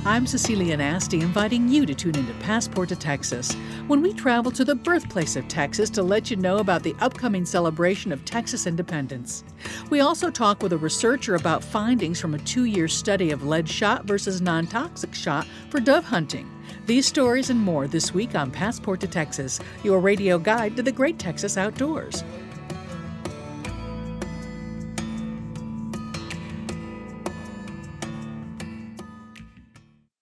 I'm Cecilia Nasty, inviting you to tune into Passport to Texas, when we travel to the birthplace of Texas to let you know about the upcoming celebration of Texas independence. We also talk with a researcher about findings from a 2-year study of lead shot versus non-toxic shot for dove hunting. These stories and more this week on Passport to Texas, your radio guide to the great Texas outdoors.